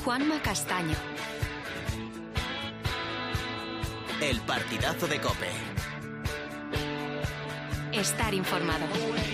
Juanma Castaño. El partidazo de COPE. Estar informado.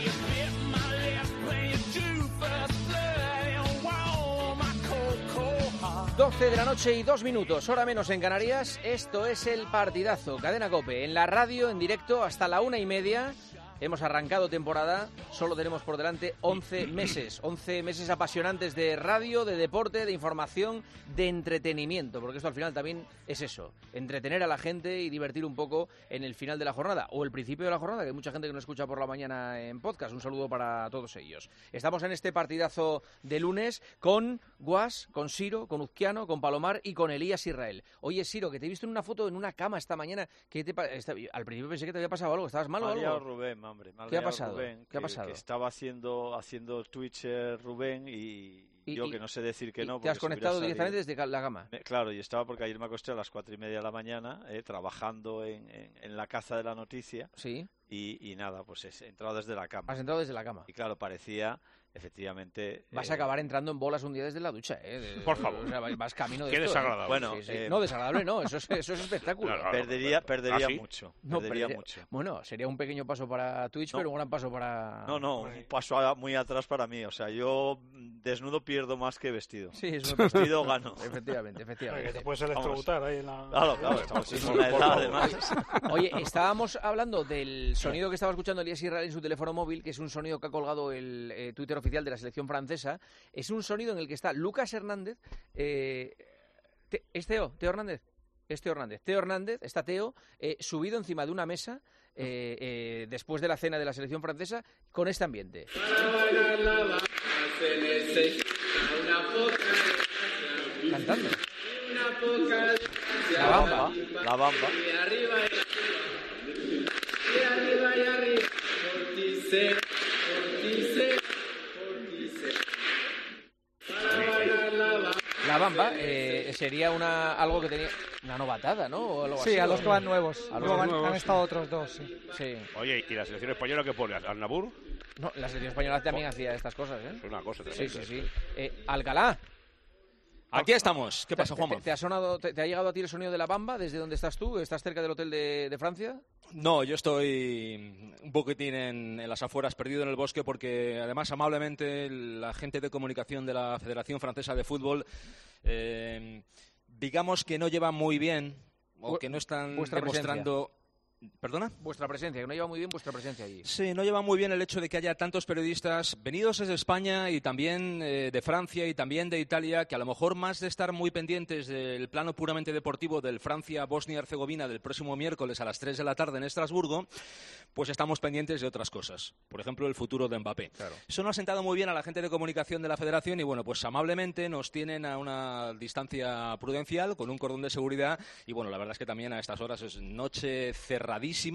12 de la noche y 2 minutos, hora menos en Canarias. Esto es el partidazo, Cadena COPE, en la radio, en directo, hasta la 1:30. Hemos arrancado temporada, solo tenemos por delante 11 meses apasionantes de radio, de deporte, de información, de entretenimiento, porque esto al final también es eso, entretener a la gente y divertir un poco en el final de la jornada, o el principio de la jornada, que hay mucha gente que nos escucha por la mañana en podcast. Un saludo para todos ellos. Estamos en este partidazo de lunes con Guas, con Siro, con Uzquiano, con Palomar y con Elías Israel. Oye, Siro, que te he visto en una foto en una cama esta mañana, al principio pensé que te había pasado algo, ¿estabas mal o algo? Rubén, hombre. ¿Qué ha pasado? Rubén, ¿Qué ha pasado? Que estaba haciendo Twitch Rubén y yo que no sé decir que no. ¿Te has conectado directamente desde la cama? Claro, y estaba porque ayer me acosté a las 4:30 de la mañana trabajando en la caza de la noticia. Sí. Y nada, pues he entrado desde la cama. Has entrado desde la cama. Y claro, parecía, efectivamente... Vas a acabar entrando en bolas un día desde la ducha, Por favor. O sea, vas camino de Qué esto, desagradable. Bueno, sí. No, desagradable no, eso es espectáculo. Claro. Perdería ¿Sí? mucho. No, perdería mucho. Bueno, sería un pequeño paso para Twitch, pero un gran paso para... No, un paso muy atrás para mí. O sea, yo desnudo pierdo más que vestido. Sí, eso vestido gano. Efectivamente. Que te puedes electrocutar ahí en la... Claro, estamos en una edad además. Oye, estábamos hablando del sonido que estaba escuchando Elías Israel en su teléfono móvil, que es un sonido que ha colgado el Twitter oficial de la selección francesa. Es un sonido en el que está Lucas Hernández. ¿Es Teo Hernández? Es Teo Hernández. Teo Hernández, está Teo, subido encima de una mesa después de la cena de la selección francesa con este ambiente. Cantando. La bamba. La bamba sería algo que tenía una novatada, ¿no? O algo sí, así, a los que van nuevos. Luego Han estado otros dos, sí. Oye, ¿y la selección española qué pone? ¿Al Nabur? No, la selección española también hacía estas cosas, ¿eh? Es una cosa Sí. tremenda. Alcalá. Aquí estamos. ¿Qué pasa, Juanma? ¿Te ha llegado a ti el sonido de la bamba desde donde estás tú? ¿Estás cerca del hotel de Francia? No, yo estoy un poquitín en las afueras, perdido en el bosque, porque además amablemente la gente de comunicación de la Federación Francesa de Fútbol, digamos que no lleva muy bien, o que no están demostrando... ¿Perdona? Vuestra presencia, que no lleva muy bien vuestra presencia allí. Sí, no lleva muy bien el hecho de que haya tantos periodistas venidos desde España y también de Francia y también de Italia, que a lo mejor más de estar muy pendientes del plano puramente deportivo del Francia-Bosnia-Herzegovina del próximo miércoles a las 3 de la tarde en Estrasburgo, pues estamos pendientes de otras cosas. Por ejemplo, el futuro de Mbappé. Claro. Eso no ha sentado muy bien a la gente de comunicación de la Federación y, bueno, pues amablemente nos tienen a una distancia prudencial con un cordón de seguridad y, bueno, la verdad es que también a estas horas es noche cerradísima.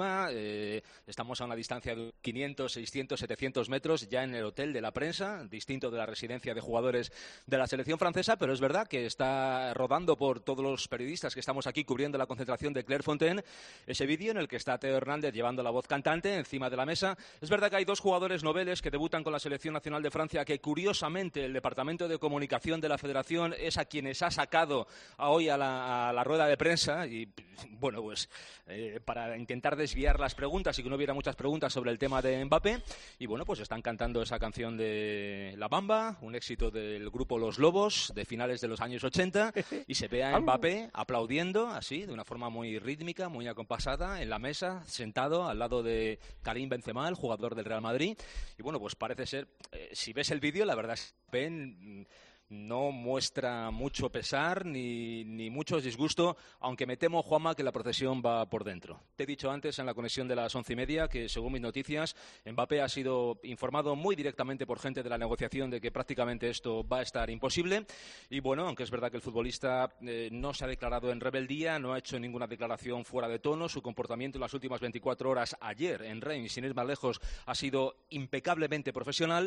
Estamos a una distancia de 500, 600, 700 metros ya en el hotel de la prensa, distinto de la residencia de jugadores de la selección francesa, pero es verdad que está rodando por todos los periodistas que estamos aquí cubriendo la concentración de Clairefontaine ese vídeo en el que está Teo Hernández llevando la voz cantante encima de la mesa. Es verdad que hay dos jugadores noveles que debutan con la selección nacional de Francia, que curiosamente el departamento de comunicación de la Federación es a quienes ha sacado hoy a la rueda de prensa y, bueno, pues para intentar desviar las preguntas y que no hubiera muchas preguntas sobre el tema de Mbappé. Y bueno, pues están cantando esa canción de La Bamba, un éxito del grupo Los Lobos de finales de los años 80, y se ve a Mbappé aplaudiendo así, de una forma muy rítmica, muy acompasada, en la mesa, sentado al lado de Karim Benzema, el jugador del Real Madrid. Y bueno, pues parece ser, si ves el vídeo, la verdad es que no muestra mucho pesar ni mucho disgusto, aunque me temo, Juanma, que la procesión va por dentro. Te he dicho antes en la conexión de las 11:30 que, según mis noticias, Mbappé ha sido informado muy directamente por gente de la negociación de que prácticamente esto va a estar imposible. Y bueno, aunque es verdad que el futbolista no se ha declarado en rebeldía, no ha hecho ninguna declaración fuera de tono, su comportamiento en las últimas 24 horas, ayer en Reims, sin ir más lejos, ha sido impecablemente profesional.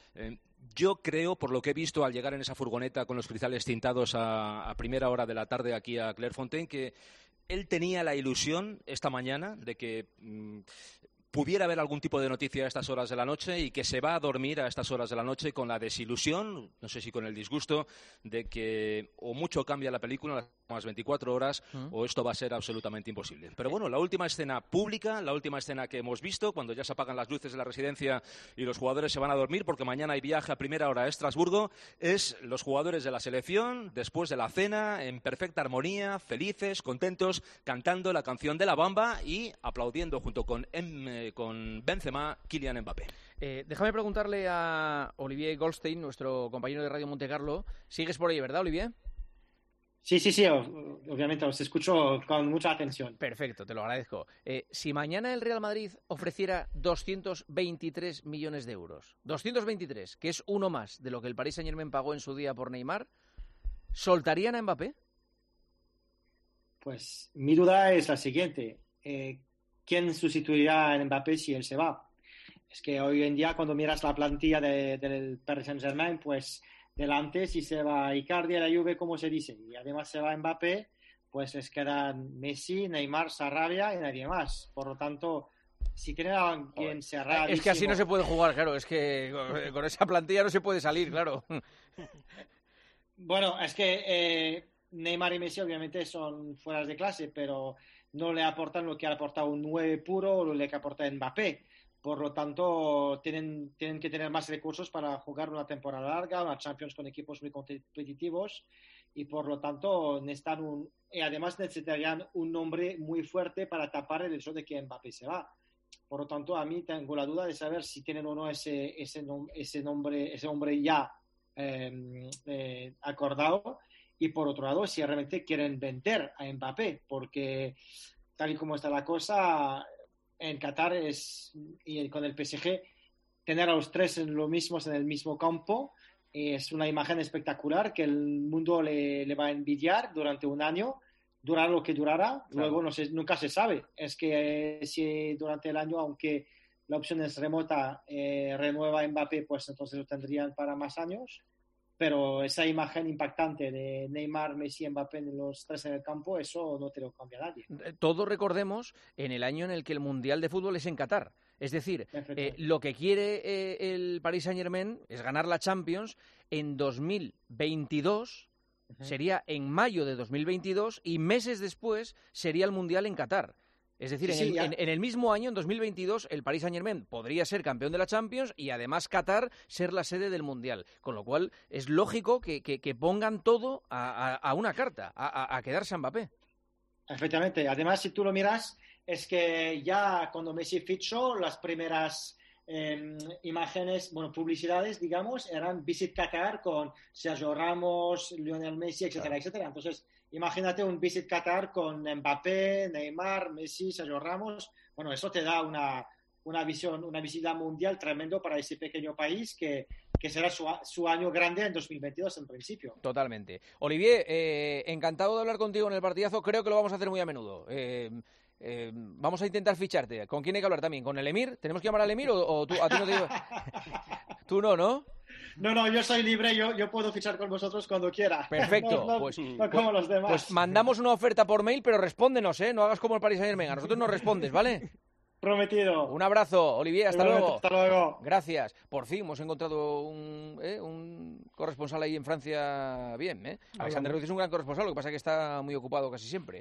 Yo creo, por lo que he visto al llegar en esa furgoneta con los cristales tintados a primera hora de la tarde aquí a Clairefontaine, que él tenía la ilusión esta mañana de que pudiera haber algún tipo de noticia a estas horas de la noche y que se va a dormir a estas horas de la noche con la desilusión, no sé si con el disgusto, de que o mucho cambia la película en las últimas 24 horas o esto va a ser absolutamente imposible. Pero bueno, la última escena pública, la última escena que hemos visto, cuando ya se apagan las luces de la residencia y los jugadores se van a dormir porque mañana hay viaje a primera hora a Estrasburgo, es los jugadores de la selección, después de la cena, en perfecta armonía, felices, contentos, cantando la canción de La Bamba y aplaudiendo junto con Benzema, Kylian Mbappé. Déjame preguntarle a Olivier Goldstein, nuestro compañero de Radio Montecarlo. ¿Sigues por ahí, verdad, Olivier? Sí, obviamente os escucho con mucha atención. Perfecto, te lo agradezco. Si mañana el Real Madrid ofreciera 223 millones de euros, 223, que es uno más de lo que el Paris Saint-Germain pagó en su día por Neymar, ¿soltarían a Mbappé? Pues mi duda es la siguiente. ¿Quién sustituirá a Mbappé si él se va? Es que hoy en día cuando miras la plantilla del Paris Saint-Germain, pues delante si se va Icardi a la Juve, como se dice, y además se va Mbappé, pues les quedan Messi, Neymar, Sarabia y nadie más. Por lo tanto, si tienen a alguien cerradísimo... Es que así no se puede jugar, claro, es que con esa plantilla no se puede salir, claro. Bueno, es que Neymar y Messi obviamente son fueras de clase, pero no le aportan lo que ha aportado un 9 puro o lo que aporta Mbappé. Por lo tanto, tienen que tener más recursos para jugar una temporada larga, una Champions con equipos muy competitivos y por lo tanto además necesitarían un nombre muy fuerte para tapar el hecho de que Mbappé se va. Por lo tanto, a mí tengo la duda de saber si tienen o no ese nombre ya acordado y por otro lado, si realmente quieren vender a Mbappé, porque tal y como está la cosa... En Qatar y con el PSG, tener a los tres en el mismo campo es una imagen espectacular que el mundo le va a envidiar durante un año, durará lo que durará, claro. Luego nunca se sabe. Es que si durante el año, aunque la opción es remota, renueva Mbappé, pues entonces lo tendrían para más años. Pero esa imagen impactante de Neymar, Messi y Mbappé, los tres en el campo, eso no te lo cambia nadie. Todos recordemos en el año en el que el Mundial de Fútbol es en Qatar. Es decir, lo que quiere el Paris Saint-Germain es ganar la Champions en 2022, sería en mayo de 2022, y meses después sería el Mundial en Qatar. Es decir, en el mismo año, en 2022, el Paris Saint-Germain podría ser campeón de la Champions y además Qatar ser la sede del Mundial. Con lo cual es lógico que pongan todo a una carta, a quedarse a Mbappé. Efectivamente. Además, si tú lo miras, es que ya cuando Messi fichó, las primeras imágenes, publicidades, digamos, eran Visit Qatar con Sergio Ramos, Lionel Messi, etcétera, etcétera. Entonces, imagínate un Visit Qatar con Mbappé, Neymar, Messi, Sergio Ramos. Bueno, eso te da una visibilidad mundial tremendo para ese pequeño país que será su año grande en 2022 en principio. Totalmente. Olivier, encantado de hablar contigo en el partidazo. Creo que lo vamos a hacer muy a menudo. Vamos a intentar ficharte. ¿Con quién hay que hablar también? ¿Con el Emir? ¿Tenemos que llamar al Emir o tú, a ti no te digo? Tú no. No, yo soy libre, yo puedo fichar con vosotros cuando quiera. Perfecto. No como los demás. Pues mandamos una oferta por mail, pero respóndenos, ¿eh? No hagas como el Paris Saint-Germain. A nosotros nos respondes, ¿vale? Prometido. Un abrazo, Olivier, hasta luego. Hasta luego. Gracias. Por fin hemos encontrado un corresponsal ahí en Francia bien, ¿eh? Alexander Ruiz es un gran corresponsal, lo que pasa es que está muy ocupado casi siempre.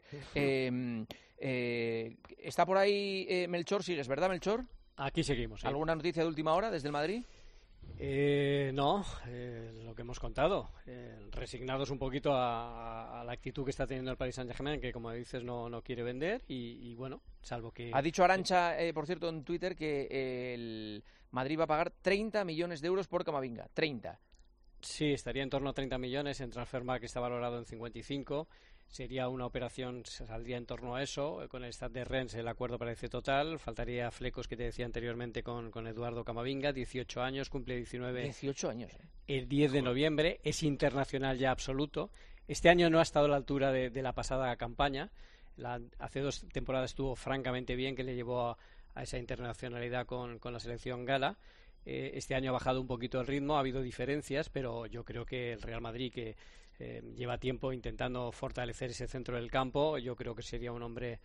Está por ahí Melchor, ¿sigues, verdad, Melchor? Aquí seguimos. ¿Sí? ¿Alguna noticia de última hora desde el Madrid? No, lo que hemos contado, resignados un poquito a la actitud que está teniendo el Paris Saint-Germain, que como dices no quiere vender y bueno, salvo que... Ha dicho Arantxa, por cierto, en Twitter que el Madrid va a pagar 30 millones de euros por Camavinga, 30. Sí, estaría en torno a 30 millones, en Transfermarkt que está valorado en 55. Sería una operación, saldría en torno a eso. Con el Stade de Rennes el acuerdo parece total. Faltaría flecos que te decía anteriormente con Eduardo Camavinga, 18 años, cumple 19. 18 años. El 10 de noviembre, es internacional ya absoluto. Este año no ha estado a la altura de la pasada campaña. Hace 2 temporadas estuvo francamente bien, que le llevó a esa internacionalidad con la selección gala. Este año ha bajado un poquito el ritmo, ha habido diferencias, pero yo creo que el Real Madrid, que lleva tiempo intentando fortalecer ese centro del campo, yo creo que sería un hombre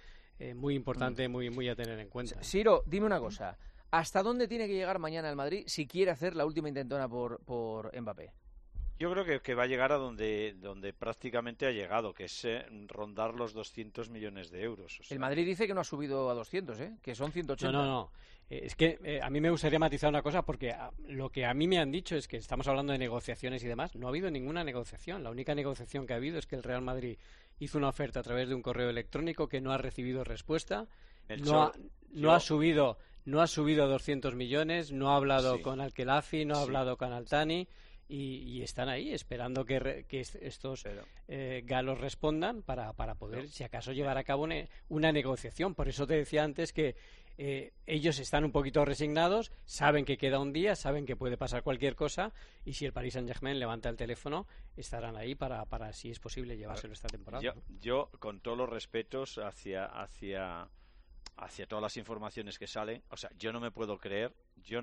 muy importante, muy a tener en cuenta. Siro, dime una cosa. ¿Hasta dónde tiene que llegar mañana el Madrid si quiere hacer la última intentona por Mbappé? Yo creo que va a llegar a donde prácticamente ha llegado, que es rondar los 200 millones de euros. O sea, el Madrid dice que no ha subido a 200, que son 180. No. Es que a mí me gustaría matizar una cosa, porque lo que a mí me han dicho es que estamos hablando de negociaciones y demás. No ha habido ninguna negociación. La única negociación que ha habido es que el Real Madrid hizo una oferta a través de un correo electrónico que no ha recibido respuesta. No ha subido a 200 millones, no ha hablado con Al-Khelafi, no ha hablado con Al-Thani. Y están ahí esperando que estos galos respondan para poder, si acaso, llevar a cabo una negociación. Por eso te decía antes que ellos están un poquito resignados, saben que queda un día, saben que puede pasar cualquier cosa, y si el Paris Saint-Germain levanta el teléfono, estarán ahí para si es posible, llevárselo esta temporada. Yo con todos los respetos hacia todas las informaciones que salen, o sea, yo no me puedo creer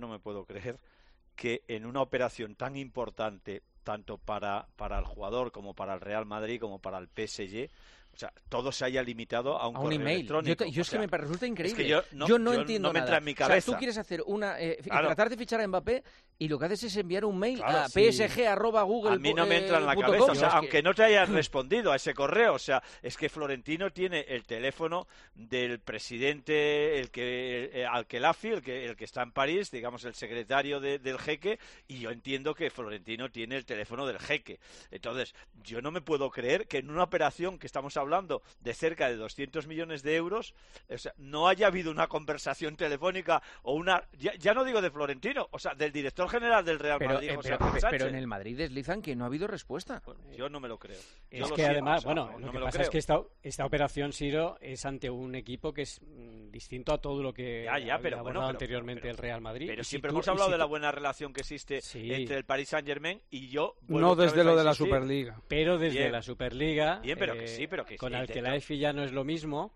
que en una operación tan importante, tanto para el jugador como para el Real Madrid como para el PSG, o sea, todo se haya limitado a un correo email electrónico. Yo es que me resulta increíble. Es que yo no entiendo nada. Me entra en mi cabeza. O sea, tú quieres hacer tratar de fichar a Mbappé y lo que haces es enviar un mail a sí. psg@google.com. A mí no me entra en la cabeza, o sea, aunque no te hayan respondido a ese correo, o sea, es que Florentino tiene el teléfono del presidente, Al-Khelafi, el que está en París, digamos el secretario del jeque, y yo entiendo que Florentino tiene el teléfono del jeque. Entonces, yo no me puedo creer que en una operación que estamos hablando de cerca de 200 millones de euros, o sea, no haya habido una conversación telefónica o ya no digo de Florentino, o sea, del director general del Real Madrid, José Ángel Sánchez. Pero en el Madrid deslizan que no ha habido respuesta. Bueno, yo no me lo creo. Es que además, lo que pasa es que esta operación, Siro, es ante un equipo que es distinto a todo lo que había abordado anteriormente el Real Madrid. Pero siempre hemos hablado de la buena relación que existe entre el Paris Saint-Germain y yo. No desde lo de la Superliga. Pero desde la Superliga. Bien, pero que con Al-Khelafi ya no es lo mismo.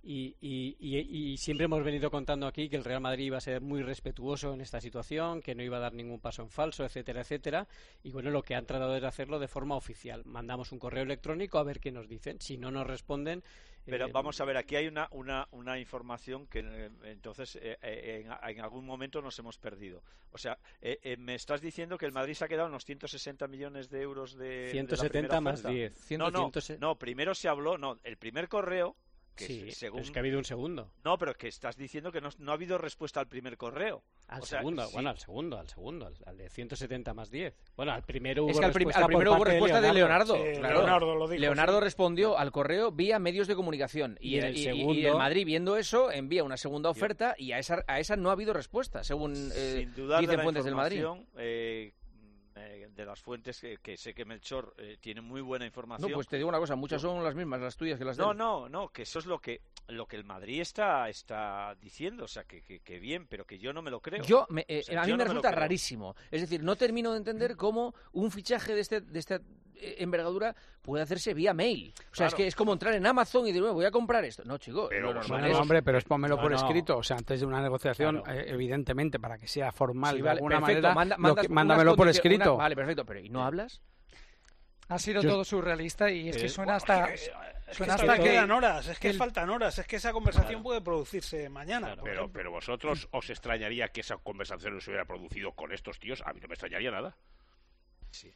Y siempre hemos venido contando aquí que el Real Madrid iba a ser muy respetuoso en esta situación, que no iba a dar ningún paso en falso, etcétera, etcétera. Y bueno, lo que han tratado es hacerlo de forma oficial. Mandamos un correo electrónico a ver qué nos dicen. Si no nos responden... Pero vamos a ver, aquí hay una información que entonces en algún momento nos hemos perdido. O sea, me estás diciendo que el Madrid se ha quedado en los 160 millones de euros de 170 de la más 10. No, primero se habló, el primer correo... pero es que ha habido un segundo. No, pero es que estás diciendo que no ha habido respuesta al primer correo. Al segundo, al de 170 más 10. Bueno, al primero hubo respuesta de Leonardo. Sí, claro. lo dijo, Leonardo respondió al correo vía medios de comunicación. Y el Madrid, viendo eso, envía una segunda oferta y a esa no ha habido respuesta, según dicen fuentes del Madrid. De las fuentes que sé que Melchor tiene muy buena información. No, pues te digo una cosa, muchas son las mismas, las tuyas que las de él. No, que eso es lo que el Madrid está diciendo, o sea, que bien, pero que yo no me lo creo. A mí me resulta rarísimo. Es decir, no termino de entender cómo un fichaje de esta envergadura puede hacerse vía mail. O sea, es que es como entrar en Amazon y de nuevo voy a comprar esto. No, chico, pero pónmelo por escrito. O sea, antes de una negociación, evidentemente, para que sea formal de alguna manera, mándamelo por escrito. Vale, perfecto, pero ¿y no hablas? Ha sido todo surrealista y es que suena hasta... quedan horas, es que faltan horas, es que esa conversación puede producirse mañana. Pero vosotros os extrañaría que esa conversación no se hubiera producido con estos tíos. A mí no me extrañaría nada. Sí.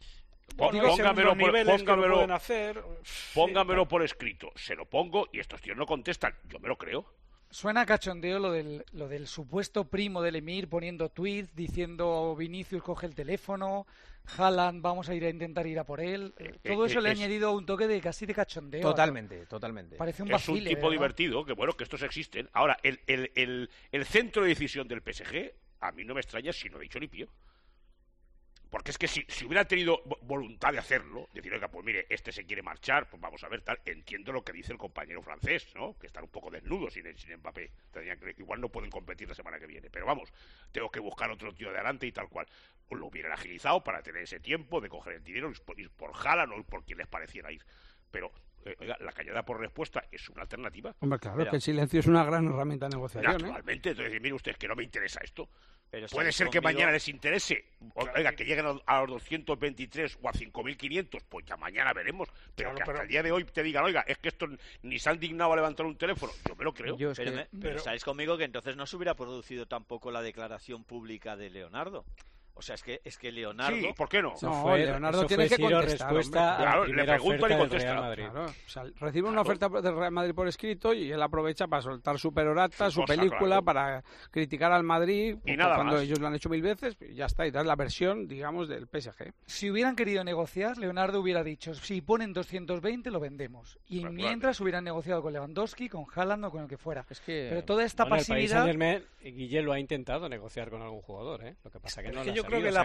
Póngamelo por escrito. Se lo pongo y estos tíos no contestan. Yo me lo creo. Suena cachondeo lo del supuesto primo del Emir poniendo tweets diciendo Vinicius coge el teléfono, Haaland vamos a intentar ir a por él. Todo eso le ha añadido un toque de casi de cachondeo. Totalmente. Parece un vacile, es un tipo ¿verdad? Divertido, que bueno, que estos existen. Ahora, el centro de decisión del PSG, a mí no me extraña si no he dicho ni pío. Porque es que si hubiera tenido voluntad de hacerlo, decir, oiga, pues mire, este se quiere marchar, pues vamos a ver, tal, entiendo lo que dice el compañero francés, ¿no? Que están un poco desnudos sin Mbappé. Igual no pueden competir la semana que viene, pero vamos, tengo que buscar otro tío de adelante y tal cual. Lo hubieran agilizado para tener ese tiempo de coger el dinero, ir por Haaland o por quien les pareciera ir. Pero, oiga, la callada por respuesta es una alternativa. Hombre, claro, que el silencio es una gran herramienta de negociación. Naturalmente, entonces, mire usted, que no me interesa esto. Puede ser que mañana les interese. Oiga, que lleguen a los 223 o a 5.500, pues ya mañana veremos. Pero que hasta el día de hoy te digan, oiga, es que esto ni se han dignado a levantar un teléfono. Yo me lo creo. Pero estáis conmigo que entonces no se hubiera producido tampoco la declaración pública de Leonardo. O sea, es que Leonardo... Sí, ¿por qué no? Leonardo tiene que contestar. Claro, le preguntan y contesta. Claro, o sea, recibe una oferta del Real Madrid por escrito y él aprovecha para soltar su perorata, su película, para criticar al Madrid y nada cuando más. Ellos lo han hecho 1000 veces, y ya está, y dar la versión, digamos, del PSG. Si hubieran querido negociar, Leonardo hubiera dicho, si ponen 220 lo vendemos. Y mientras hubieran negociado con Lewandowski, con Haaland o con el que fuera. Pero toda esta pasividad... Guille lo ha intentado negociar con algún jugador, ¿eh? Lo que pasa que no yo creo que la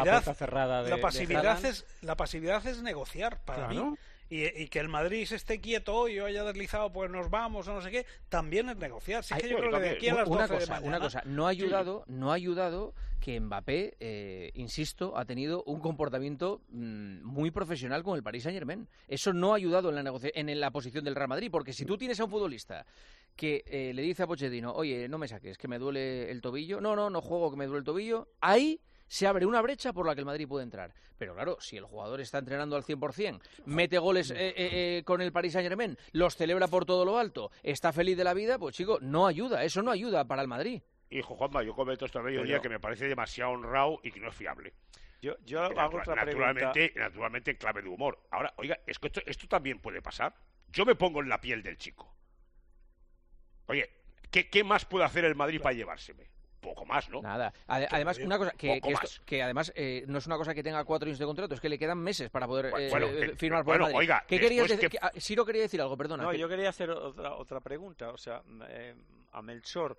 pasividad es negociar para mí. Y que el Madrid se esté quieto y esté deslizado, pues nos vamos o no sé qué, también es negociar. Si es que yo creo que de aquí a las 12 de mañana... Una cosa, no ha ayudado que Mbappé, insisto, ha tenido un comportamiento muy profesional con el Paris Saint-Germain. Eso no ha ayudado en la posición del Real Madrid, porque si tú tienes a un futbolista que le dice a Pochettino, oye, no me saques, que me duele el tobillo, no juego, que me duele el tobillo, ahí se abre una brecha por la que el Madrid puede entrar. Pero claro, si el jugador está entrenando al 100%, mete goles con el Paris Saint-Germain, los celebra por todo lo alto, está feliz de la vida, pues chico, eso no ayuda para el Madrid. Hijo Juanma, yo cometo esta mediodía que me parece demasiado honrado y que no es fiable. Yo hago otra pregunta. Naturalmente en clave de humor. Ahora, oiga, es que esto también puede pasar. Yo me pongo en la piel del chico. Oye, ¿qué más puede hacer el Madrid para llevárseme? Poco más, ¿no? Nada. Además, una cosa que además no es una cosa que tenga 4 años de contrato, es que le quedan meses para poder firmar por el Madrid. Oiga, ¿qué querías decir? Ciro quería decir algo, perdona. No, yo quería hacer otra pregunta, o sea, a Melchor,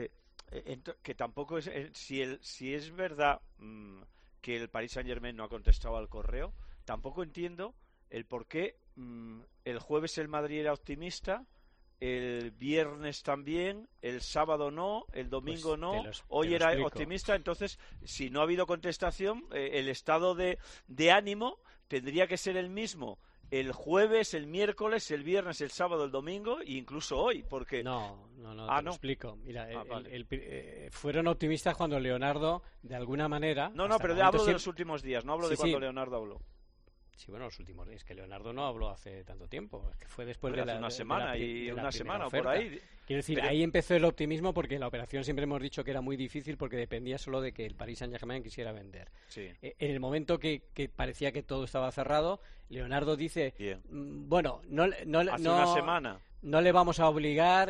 que tampoco es si es verdad que el Paris Saint-Germain no ha contestado al correo, tampoco entiendo el por qué el jueves el Madrid era optimista, el viernes también, el sábado no, el domingo hoy era optimista. Entonces, si no ha habido contestación, el estado de ánimo tendría que ser el mismo el jueves, el miércoles, el viernes, el sábado, el domingo e incluso hoy, porque... No, te lo explico. Mira, fueron optimistas cuando Leonardo, de alguna manera... No, pero hablo de los últimos días, no hablo de cuando Leonardo habló. Sí, bueno, los últimos días. Es que Leonardo no habló hace tanto tiempo. Es que fue después de una semana o por ahí. Quiero decir, ahí empezó el optimismo porque la operación siempre hemos dicho que era muy difícil porque dependía solo de que el Paris Saint-Germain quisiera vender. Sí. En el momento que parecía que todo estaba cerrado, Leonardo dice, bueno, hace una semana. No le vamos a obligar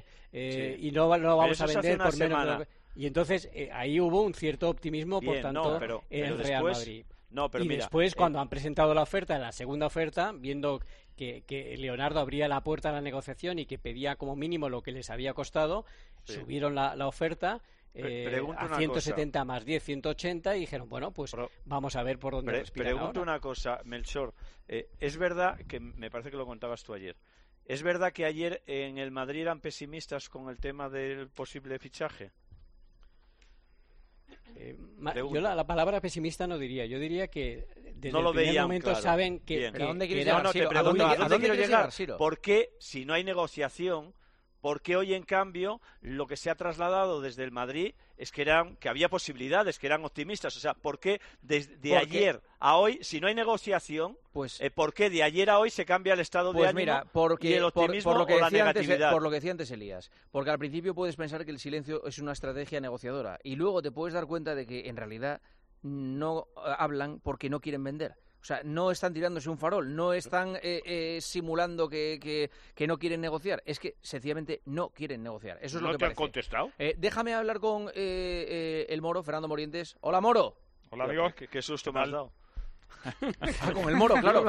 y no vamos a vender por menos... Y entonces ahí hubo un cierto optimismo, por tanto, en el Real Madrid. Después, cuando han presentado la oferta, la segunda oferta, viendo que Leonardo abría la puerta a la negociación y que pedía como mínimo lo que les había costado, subieron la oferta a 170 más 10, 180 y dijeron, bueno, pues vamos a ver por dónde respiran ahora. Pregunto una cosa, Melchor. Es verdad, que me parece que lo contabas tú ayer, ¿es verdad que ayer en el Madrid eran pesimistas con el tema del posible fichaje? Yo la palabra pesimista no diría. Yo diría que desde el primer momento saben que... ¿A dónde quieres llegar? ¿Por qué, si no hay negociación, por qué hoy, en cambio, lo que se ha trasladado desde el Madrid es que había posibilidades, que eran optimistas? O sea, ¿por qué desde ayer a hoy, si no hay negociación, por qué de ayer a hoy se cambia el estado de ánimo y el optimismo o la negatividad? Por lo que decía antes Elías, porque al principio puedes pensar que el silencio es una estrategia negociadora y luego te puedes dar cuenta de que en realidad no hablan porque no quieren vender. O sea, no están tirándose un farol, no están simulando que no quieren negociar. Es que sencillamente no quieren negociar. Eso es lo que parece. ¿No te han contestado? Déjame hablar con el Moro, Fernando Morientes. Hola, Moro. Hola, amigos. Qué susto me has dado. Con el Moro, claro.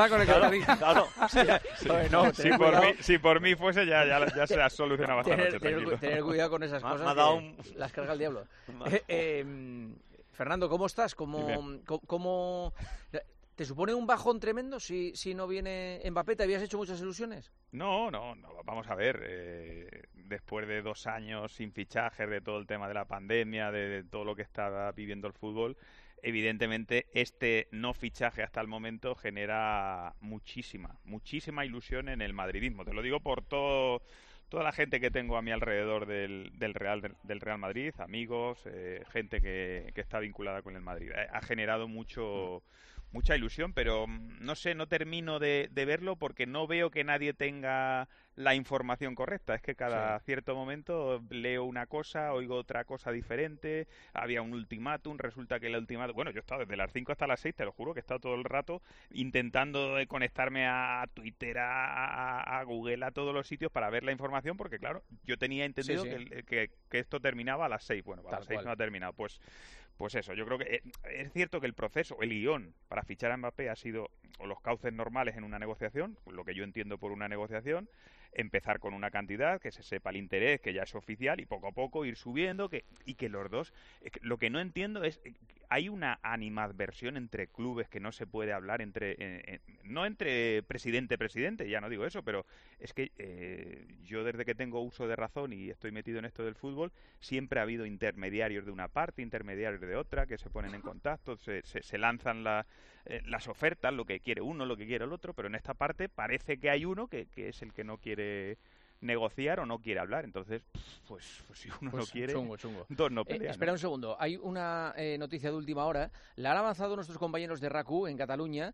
Si por mí fuese, ya se ha solucionado bastante. Tener cuidado con esas cosas. Me ha dado las carga el diablo. Fernando, ¿cómo estás? ¿Cómo ¿Te supone un bajón tremendo si no viene Mbappé? ¿Te habías hecho muchas ilusiones? No, vamos a ver. Después de 2 años sin fichajes, de todo el tema de la pandemia, de todo lo que está viviendo el fútbol, evidentemente este no fichaje hasta el momento genera muchísima ilusión en el madridismo. Te lo digo por todo toda la gente que tengo a mi alrededor del Real Madrid, amigos, gente que está vinculada con el Madrid. Ha generado mucha ilusión, pero no sé, no termino de verlo porque no veo que nadie tenga la información correcta. Es que cada cierto momento leo una cosa, oigo otra cosa diferente, había un ultimátum, resulta que el ultimátum... Bueno, yo he estado desde las 5 hasta las 6, te lo juro, que he estado todo el rato intentando conectarme a Twitter, a Google, a todos los sitios para ver la información, porque claro, yo tenía entendido que esto terminaba a las 6. Bueno, a las 6 no ha terminado. Pues eso, yo creo que es cierto que el proceso, el guión para fichar a Mbappé ha sido los cauces normales en una negociación, lo que yo entiendo por una negociación, empezar con una cantidad, que se sepa el interés, que ya es oficial, y poco a poco ir subiendo, y que los dos... Lo que no entiendo es, hay una animadversión entre clubes que no se puede hablar no entre presidente, ya no digo eso, pero es que yo desde que tengo uso de razón y estoy metido en esto del fútbol, siempre ha habido intermediarios de una parte, intermediarios de otra, que se ponen en contacto, se lanzan las ofertas, lo que quiere uno, lo que quiere el otro, pero en esta parte parece que hay uno que es el que no quiere negociar o no quiere hablar. Entonces, pues si uno no quiere, chungo. dos no pelean. Espera un segundo, hay una noticia de última hora, la han avanzado nuestros compañeros de RACU en Cataluña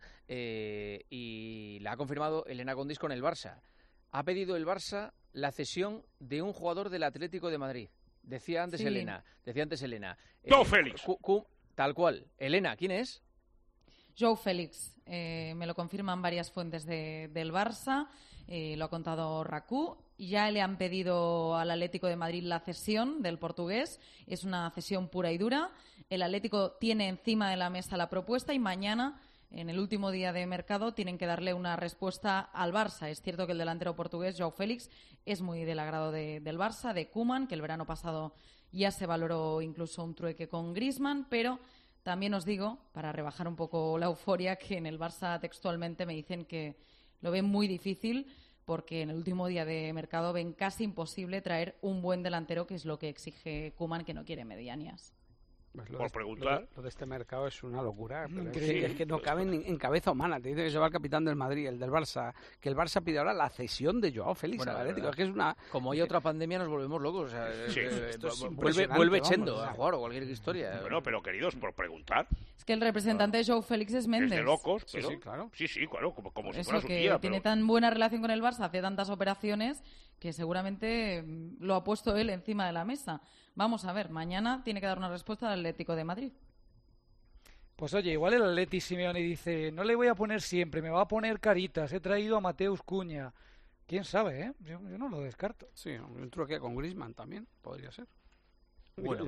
y la ha confirmado Elena Condis con el Barça. Ha pedido el Barça la cesión de un jugador del Atlético de Madrid. Decía antes Elena. Joao Félix. Tal cual. Elena, ¿quién es? Joao Félix. Me lo confirman varias fuentes del Barça. Lo ha contado RACU. Ya le han pedido al Atlético de Madrid la cesión del portugués. Es una cesión pura y dura. El Atlético tiene encima de la mesa la propuesta y mañana, en el último día de mercado, tienen que darle una respuesta al Barça. Es cierto que el delantero portugués, Joao Félix, es muy del agrado del Barça, de Koeman, que el verano pasado ya se valoró incluso un trueque con Griezmann, pero también os digo, para rebajar un poco la euforia, que en el Barça textualmente me dicen que lo ven muy difícil porque en el último día de mercado ven casi imposible traer un buen delantero, que es lo que exige Koeman, que no quiere medianías. Pues por preguntar. Lo de este mercado es una locura. Es que no cabe en cabeza humana. Te dice que se va el capitán del Madrid, el del Barça, que el Barça pide ahora la cesión de Joao Félix al Atlético. Es que es una... Como hay otra pandemia nos volvemos locos. O sea, vuelve Chendo a jugar o cualquier historia. Bueno, pero queridos, por preguntar. Es que el representante de Joao Félix es Méndez. Es de locos, pero... Sí, claro. Sí, claro, como si eso, fuera su que tía. Tiene tan buena relación con el Barça, hace tantas operaciones, que seguramente lo ha puesto él encima de la mesa. Vamos a ver, mañana tiene que dar una respuesta al Atlético de Madrid. Pues oye, igual el Atleti Simeone dice, no le voy a poner siempre, me va a poner caritas, he traído a Mateus Cunha. ¿Quién sabe, eh? Yo no lo descarto. Sí, un truque con Griezmann también, podría ser. Bueno.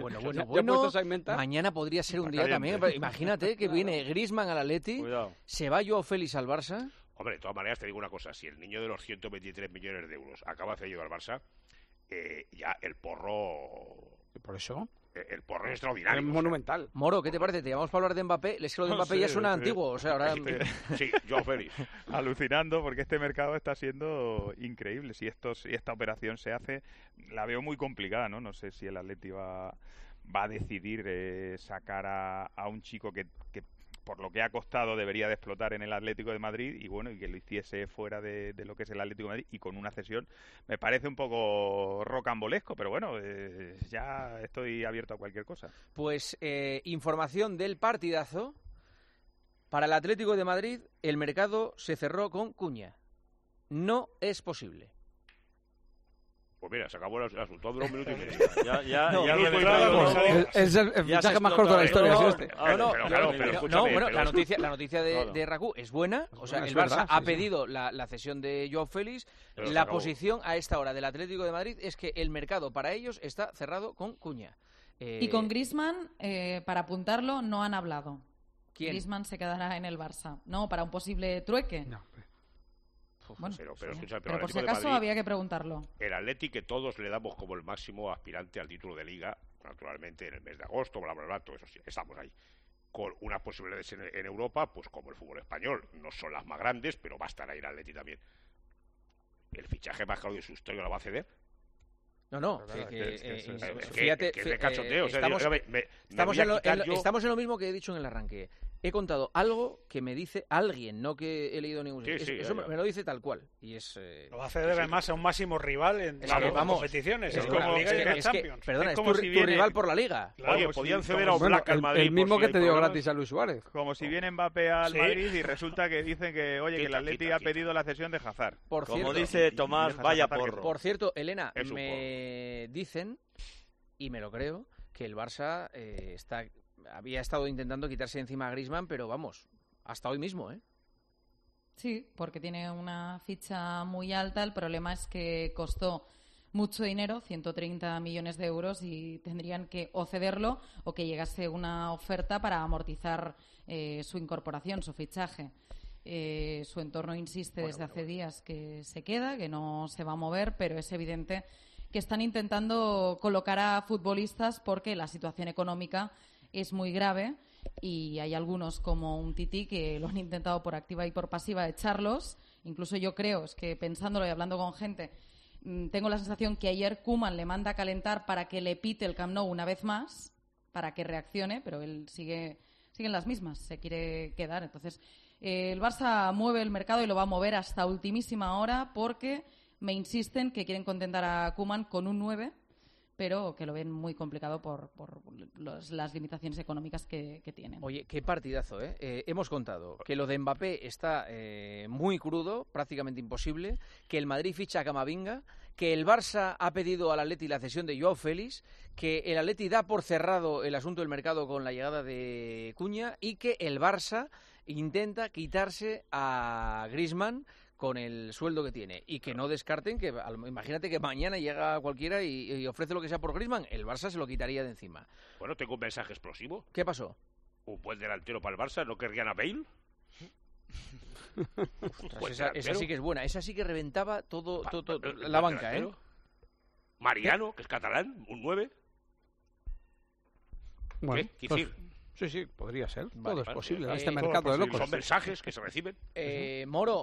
Mañana podría ser un día también. Imagínate que viene Griezmann al Atleti, se va Joao Félix al Barça. Hombre, de todas maneras te digo una cosa, si el niño de los 123 millones de euros acaba cedido al Barça, ya el porro... ¿Y por eso? El porro es extraordinario. Es monumental. Moro, ¿qué te parece? Te llamamos para hablar de Mbappé. Es que lo de Mbappé ya suena antiguo. O sea, ahora... Sí, Joao Félix. Alucinando, porque este mercado está siendo increíble. Si esta operación se hace, la veo muy complicada, ¿no? No sé si el Atleti va a decidir sacar a un chico que por lo que ha costado debería de explotar en el Atlético de Madrid y que lo hiciese fuera de lo que es el Atlético de Madrid y con una cesión me parece un poco rocambolesco, pero bueno, ya estoy abierto a cualquier cosa. Pues información del partidazo. Para el Atlético de Madrid el mercado se cerró con Cunha. No es posible. Pues mira, se acabó el asunto, duró un minuto y medio. Es el fichaje más corto de la historia. La noticia de RACU es buena. O sea, el Barça ha pedido la cesión de Joao Félix. La posición a esta hora del Atlético de Madrid es que el mercado para ellos está cerrado con Cunha. Y con Griezmann, para apuntarlo, no han hablado. ¿Quién? Griezmann se quedará en el Barça. No, para un posible trueque. No. Bueno, pero por si acaso Madrid, había que preguntarlo. El Atleti, que todos le damos como el máximo aspirante al título de Liga, naturalmente en el mes de agosto, bla, bla, bla, todo eso sí, estamos ahí. Con unas posibilidades en Europa, pues como el fútbol español, no son las más grandes, pero va a estar ahí el Atleti también. ¿El fichaje más caro de su historia lo va a ceder? No, fíjate, que es de cachondeo. Estamos en lo mismo que he dicho en el arranque. he contado algo que me dice alguien, no que he leído ningún sitio. Eso me lo dice tal cual. Y es, lo va a ceder además a un máximo rival en las competiciones. Es como la Liga y la Champions. Perdona, es tu rival por la Liga. Claro, oye, podían ceder a Oblak al Madrid. El mismo que te dio gratis a Luis Suárez. Como si viene Mbappé al Madrid y resulta que dicen que, oye, que el Atleti ha pedido la cesión de Hazard. Como dice Tomás, vaya porro. Por cierto, Elena, me dicen, y me lo creo, que el Barça había estado intentando quitarse encima a Griezmann, pero vamos, hasta hoy mismo, ¿eh? Sí, porque tiene una ficha muy alta. El problema es que costó mucho dinero, 130 millones de euros, y tendrían que o cederlo o que llegase una oferta para amortizar su incorporación, su fichaje. Su entorno insiste desde hace días que se queda, que no se va a mover, pero es evidente que están intentando colocar a futbolistas porque la situación económica es muy grave y hay algunos como un Tití que lo han intentado por activa y por pasiva echarlos. Incluso yo creo, es que pensándolo y hablando con gente, tengo la sensación que ayer Koeman le manda a calentar para que le pite el Camp Nou una vez más, para que reaccione, pero él sigue en las mismas, se quiere quedar. Entonces, el Barça mueve el mercado y lo va a mover hasta ultimísima hora porque me insisten que quieren contentar a Koeman con un 9, pero que lo ven muy complicado por las limitaciones económicas que tienen. Oye, qué partidazo, ¿eh? Hemos contado que lo de Mbappé está muy crudo, prácticamente imposible, que el Madrid ficha a Camavinga, que el Barça ha pedido al Atleti la cesión de Joao Félix, que el Atleti da por cerrado el asunto del mercado con la llegada de Cuña y que el Barça intenta quitarse a Griezmann con el sueldo que tiene, y que no descarten que, imagínate que mañana llega cualquiera y ofrece lo que sea por Griezmann, el Barça se lo quitaría de encima. Bueno, tengo un mensaje explosivo. ¿Qué pasó? Un buen delantero para el Barça, ¿no querrían a Bale? Esa sí que es buena, esa sí que reventaba todo la banca, ¿eh? Mariano, que es catalán, un 9. Bueno, ¿Qué? Pues, sí, podría ser. Vale, todo es posible en este mercado de locos. Son mensajes que se reciben. Moro.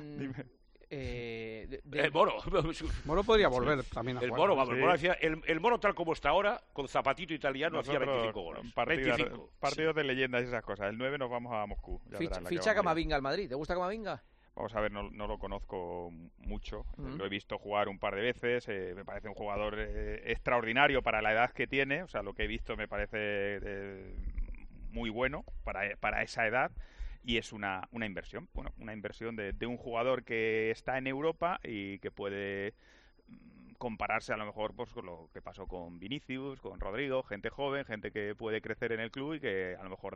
Moro podría volver también a jugar. Moro, vamos, el Moro tal como está ahora, con zapatito italiano, hacía 25 goles. Partidos de leyendas y esas cosas. El 9 nos vamos a Moscú. Ficha Camavinga al Madrid. ¿Te gusta Camavinga? Vamos a ver, no lo conozco mucho. Lo he visto jugar un par de veces. Me parece un jugador extraordinario para la edad que tiene. O sea, lo que he visto me parece muy bueno para esa edad. Y es una inversión. Bueno, una inversión de un jugador que está en Europa y que puede compararse a lo mejor pues con lo que pasó con Vinicius, con Rodrigo, gente joven, gente que puede crecer en el club y que a lo mejor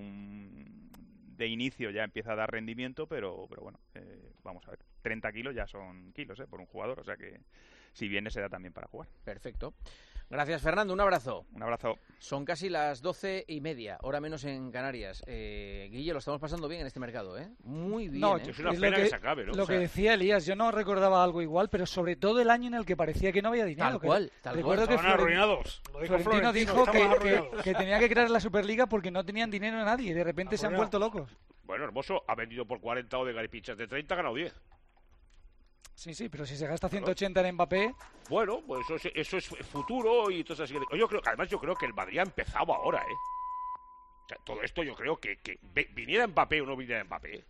de inicio ya empieza a dar rendimiento, pero bueno, vamos a ver, 30 kilos ya son kilos por un jugador, o sea que si viene se da también para jugar. Perfecto. Gracias, Fernando. Un abrazo. Un abrazo. Son casi las 12:30, hora menos en Canarias. Guille, lo estamos pasando bien en este mercado, ¿eh? Muy bien. No, es una pena que se acabe, ¿no? Lo que decía Elías, yo no recordaba algo igual, pero sobre todo el año en el que parecía que no había dinero. Tal cual. Estaban arruinados. Lo dijo Florentino dijo que tenía que crear la Superliga porque no tenían dinero a nadie y de repente se han vuelto locos. Bueno, Hermoso ha vendido por 40 Odegaard y Pichas de 30, ha ganado 10. Sí, pero si se gasta 180 en Mbappé... Bueno, pues eso es futuro y todo eso. Además yo creo que el Madrid ha empezado ahora, O sea, todo esto yo creo que viniera Mbappé o no viniera Mbappé,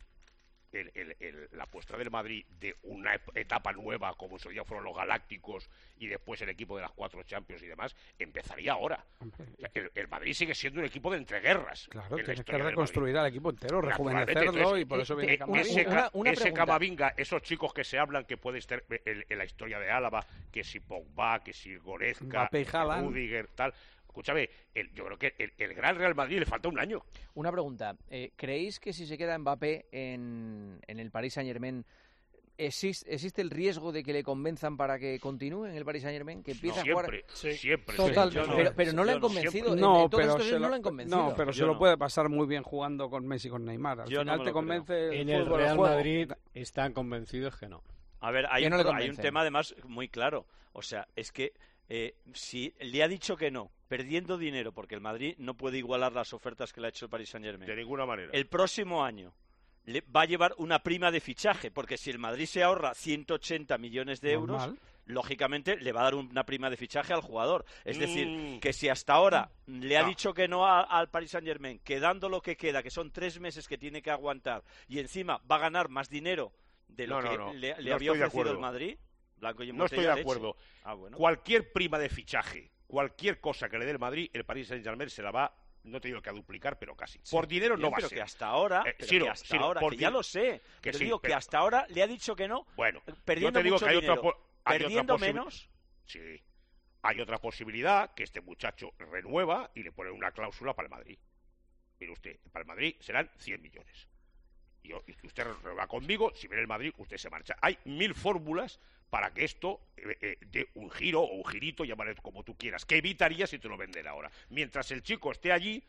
la apuesta del Madrid de una etapa nueva, como en su día fueron los Galácticos y después el equipo de las 4 Champions y demás, empezaría ahora. O sea, el Madrid sigue siendo un equipo de entreguerres. Claro, tienes que reconstruir al equipo entero, rejuvenecerlo, y por eso viene Camavinga. Ese Camavinga, esos chicos que se hablan que puede estar en la historia de Álava, que si Pogba, que si Goretzka, Rüdiger, tal... Escúchame, yo creo que el gran Real Madrid le falta un año. Una pregunta. ¿Creéis que si se queda Mbappé en el Paris Saint-Germain, existe el riesgo de que le convenzan para que continúe en el Paris Saint-Germain? Que empiece a jugar... Siempre. Totalmente. Pero no le han convencido. No, pero se lo puede pasar muy bien jugando con Messi y con Neymar. Al final te convence en el Real Madrid están convencidos que no. A ver, hay un tema además muy claro. O sea, es que si le ha dicho que no, perdiendo dinero, porque el Madrid no puede igualar las ofertas que le ha hecho el Paris Saint-Germain. De ninguna manera. El próximo año va a llevar una prima de fichaje, porque si el Madrid se ahorra 180 millones de euros, lógicamente le va a dar una prima de fichaje al jugador. Es decir, que si hasta ahora le ha dicho que no al Paris Saint-Germain, quedando lo que queda, que son 3 meses que tiene que aguantar, y encima va a ganar más dinero de lo que le había ofrecido el Madrid, blanco y en no estoy de acuerdo. Bueno. Cualquier prima de fichaje, cualquier cosa que le dé el Madrid, el Paris Saint-Germain se la va, no te digo que a duplicar, pero casi. Sí. Por dinero no va a ser. Pero que hasta ahora, que ya lo sé, que digo que hasta ahora le ha dicho que no, perdiendo yo te digo mucho que hay dinero, perdiendo otra menos. Sí, hay otra posibilidad, que este muchacho renueva y le pone una cláusula para el Madrid. Mire usted, para el Madrid serán 100 millones. Y usted renueva conmigo, si viene el Madrid, usted se marcha. Hay 1000 fórmulas para que esto dé un giro o un girito, llámale como tú quieras, que evitaría si te lo venden ahora. Mientras el chico esté allí,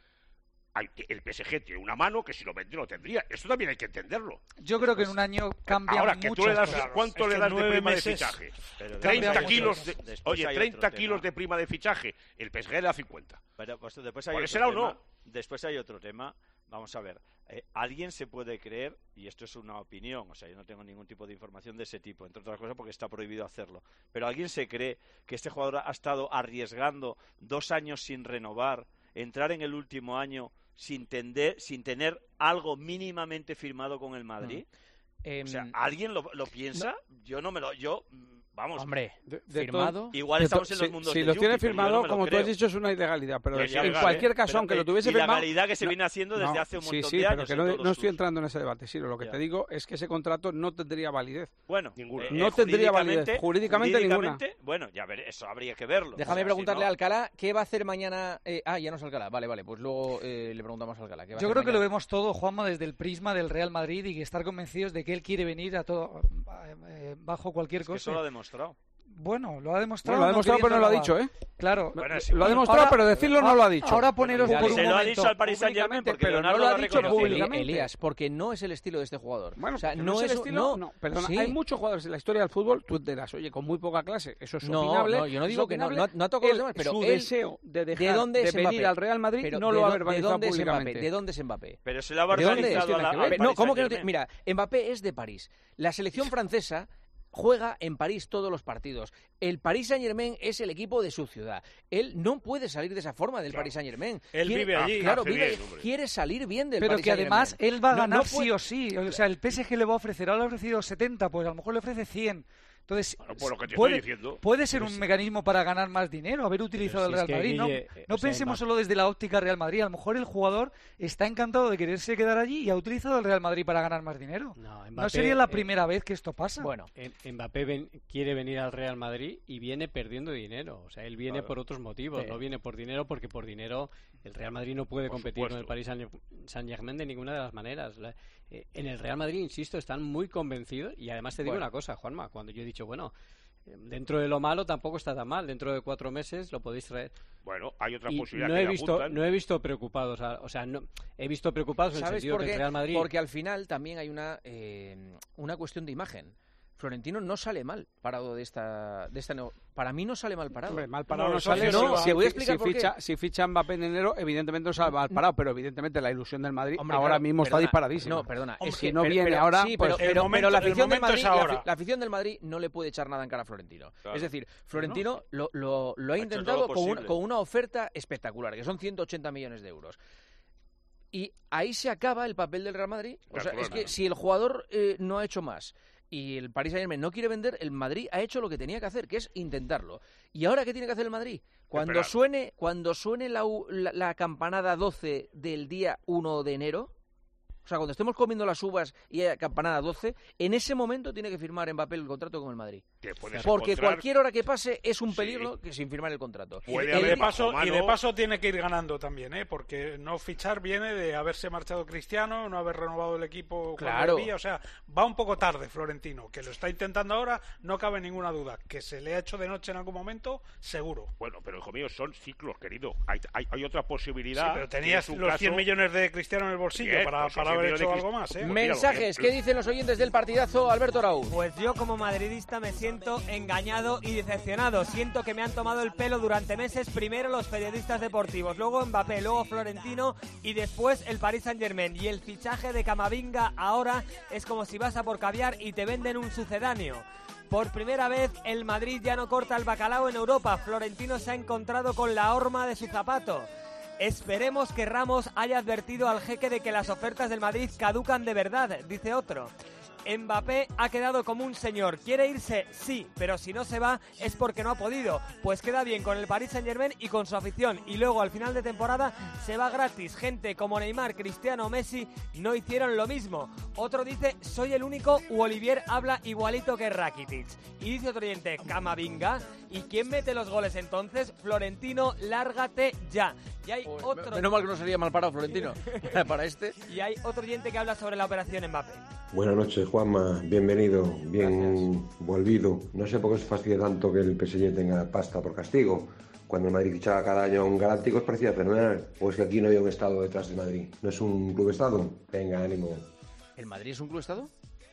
el PSG tiene una mano que si lo vende no tendría. Esto también hay que entenderlo. Yo creo que en un año cambia ahora que tú le das, ¿cuánto le das de prima de fichaje? 30 kilos de, oye, 30 kilos de prima de fichaje. El PSG le da 50. Pero pues, después hay ¿será o no? Después hay otro tema. Vamos a ver, alguien se puede creer, y esto es una opinión, o sea, yo no tengo ningún tipo de información de ese tipo, entre otras cosas porque está prohibido hacerlo, pero alguien se cree que este jugador ha estado arriesgando 2 años sin renovar, entrar en el último año sin tener algo mínimamente firmado con el Madrid. O sea, ¿alguien lo piensa? No. Vamos, hombre, firmado. Igual estamos en los mundos si lo tiene firmado, como tú has dicho, es una ilegalidad, pero en cualquier caso, aunque lo tuviese firmado... Ilegalidad que se viene haciendo desde hace un montón de años. Pero que no estoy entrando en ese debate, Siro. Lo que te digo es que ese contrato no tendría validez. Bueno, ninguna. No tendría validez, jurídicamente ninguna. Bueno, ya ver, eso habría que verlo. Déjame preguntarle a Alcalá, ¿qué va a hacer mañana? Ya no es Alcalá, vale, pues luego le preguntamos a Alcalá. Yo creo que lo vemos todo, Juanma, desde el prisma del Real Madrid y estar convencidos de que él quiere venir a todo bajo cualquier cosa. Eso lo ha demostrado. Bueno, lo ha demostrado. Lo ha demostrado, pero no lo ha dicho, ¿eh? Claro. Bueno, lo ha demostrado, pero decirlo no lo ha dicho. Ahora poneros por un momento. Se lo ha dicho al Paris Saint-Germain, pero no lo ha dicho públicamente. Elías, porque no es el estilo de este jugador. Bueno, o sea, no es el estilo. No, perdona, hay muchos jugadores en la historia del fútbol, tú dirás, oye, con muy poca clase, eso es opinable. No, yo no digo que no ha tocado los demás, pero su deseo de dejar de venir al Real Madrid no lo ha verbalizado públicamente. ¿De dónde es Mbappé? Pero se lo ha verbalizado al Paris No, ¿cómo que no? Mira, Mbappé es de París. La selección francesa juega en París todos los partidos. El Paris Saint-Germain es el equipo de su ciudad. Él no puede salir de esa forma del Paris Saint-Germain. Él vive allí. Claro, quiere salir bien del Pero Paris Saint-Germain. Pero que además él va a ganar sí o sí. O sea, el PSG le va a ofrecer, ahora le ha ofrecido 70, pues a lo mejor le ofrece 100. Entonces, puede ser un mecanismo para ganar más dinero, haber utilizado el Real Madrid. No pensemos solo desde la óptica Real Madrid. A lo mejor el jugador está encantado de quererse quedar allí y ha utilizado el Real Madrid para ganar más dinero. No sería la primera vez que esto pasa. Bueno, Mbappé quiere venir al Real Madrid y viene perdiendo dinero. O sea, él viene por otros motivos. No viene por dinero, porque por dinero el Real Madrid no puede competir con el Paris Saint-Germain de ninguna de las maneras. En el Real Madrid, insisto, están muy convencidos. Y además te digo una cosa, Juanma, cuando yo he dicho, bueno, dentro de lo malo tampoco está tan mal, dentro de 4 meses lo podéis traer. Bueno, hay otra posibilidad no he visto preocupados, he visto preocupados en el sentido que el Real Madrid... Porque al final también hay una cuestión de imagen. Florentino no sale mal parado de esta para mí no sale mal parado. Hombre, mal parado no sale. Voy a explicar por qué. Si ficha Mbappé en enero, evidentemente no sale mal parado, pero evidentemente la ilusión del Madrid ahora mismo está disparadísima. No, perdona. Si no viene ahora, pero la afición del Madrid, la afición del Madrid no le puede echar nada en cara a Florentino. Claro. Es decir, Florentino lo ha intentado con una oferta espectacular, que son 180 millones de euros. Y ahí se acaba el papel del Real Madrid. O sea, es que si el jugador no ha hecho más y el Paris Saint-Germain no quiere vender, el Madrid ha hecho lo que tenía que hacer, que es intentarlo. ¿Y ahora qué tiene que hacer el Madrid? Cuando suene la campanada 12 del día 1 de enero, o sea, cuando estemos comiendo las uvas y haya campanada 12, en ese momento tiene que firmar Mbappé el contrato con el Madrid. Porque cualquier hora que pase es un peligro que sin firmar el contrato. Y de paso tiene que ir ganando también, porque no fichar viene de haberse marchado Cristiano, no haber renovado el equipo cuando debía. O sea, va un poco tarde Florentino, que lo está intentando ahora, no cabe ninguna duda. Que se le ha hecho de noche en algún momento, seguro. Bueno, pero hijo mío, son ciclos, querido. Hay otra posibilidad. Sí, pero tenías los 100 millones de Cristiano en el bolsillo para haber hecho algo más. Mensajes, ¿qué dicen los oyentes del partidazo, Alberto Araúz? Pues yo como madridista me siento engañado y decepcionado. Siento que me han tomado el pelo durante meses, primero los periodistas deportivos, luego Mbappé, luego Florentino y después el Paris Saint-Germain. Y el fichaje de Camavinga ahora es como si vas a por caviar y te venden un sucedáneo. Por primera vez, el Madrid ya no corta el bacalao en Europa. Florentino se ha encontrado con la horma de su zapato. Esperemos que Ramos haya advertido al jeque de que las ofertas del Madrid caducan de verdad, dice otro. Mbappé ha quedado como un señor. ¿Quiere irse? Sí, pero si no se va es porque no ha podido. Pues queda bien con el Paris Saint-Germain y con su afición. Y luego al final de temporada se va gratis. Gente como Neymar, Cristiano o Messi no hicieron lo mismo. Otro dice, soy el único, u Olivier habla igualito que Rakitic. Y dice otro oyente, Camavinga. ¿Y quién mete los goles entonces? Florentino, lárgate ya. Y hay otro... Menos mal que no sería mal parado Florentino para este. Y hay otro oyente que habla sobre la operación Mbappé. Buenas noches, Juanma. Bienvenido, bien volvido. No sé por qué os fastidia tanto que el PSG tenga pasta por castigo. Cuando el Madrid fichaba cada año a un Galácticos parecía fenomenal. O es que aquí no hay un Estado detrás de Madrid. ¿No es un club-Estado? Venga, ánimo. ¿El Madrid es un club-Estado?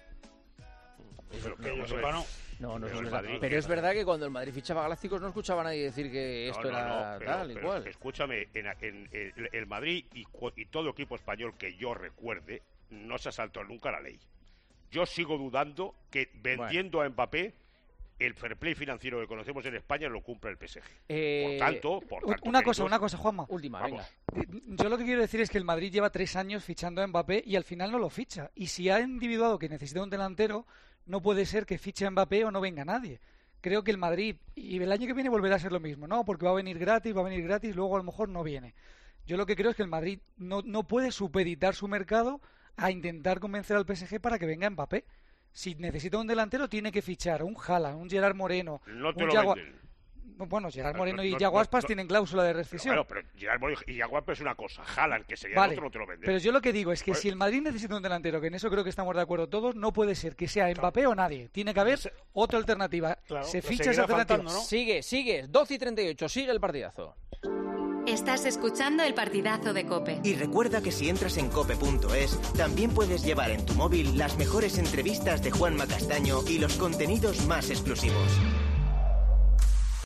Que yo sepa, no. No es verdad. Pero es verdad que cuando el Madrid fichaba Galácticos no escuchaba a nadie decir que esto era tal y cual. Escúchame, en el Madrid y todo equipo español que yo recuerde, no se ha saltado nunca la ley. Yo sigo dudando que vendiendo a Mbappé, el fair play financiero que conocemos en España lo cumple el PSG. Por tanto una cosa, Juanma. Última, venga. Yo lo que quiero decir es que el Madrid lleva 3 años fichando a Mbappé y al final no lo ficha. Y si ha individuado que necesita un delantero, no puede ser que fiche a Mbappé o no venga nadie. Creo que el Madrid, y el año que viene volverá a ser lo mismo, ¿no? Porque va a venir gratis, luego a lo mejor no viene. Yo lo que creo es que el Madrid no puede supeditar su mercado a intentar convencer al PSG para que venga Mbappé. Si necesita un delantero, tiene que fichar un Haaland, un Gerard Moreno, no te un lo venden. Bueno, Gerard Moreno y Yago Aspas tienen cláusula de rescisión. Claro, pero Gerard Moreno y Yago Aspas es una cosa. Haaland, que sería el otro, no te lo venden. Pero yo lo que digo es que si el Madrid necesita un delantero, que en eso creo que estamos de acuerdo todos, no puede ser que sea Mbappé o nadie. Tiene que haber otra alternativa. Se ficha esa alternativa. ¿No? Sigue. 12:38, sigue el partidazo. Estás escuchando el partidazo de COPE. Y recuerda que si entras en cope.es, también puedes llevar en tu móvil las mejores entrevistas de Juanma Castaño y los contenidos más exclusivos.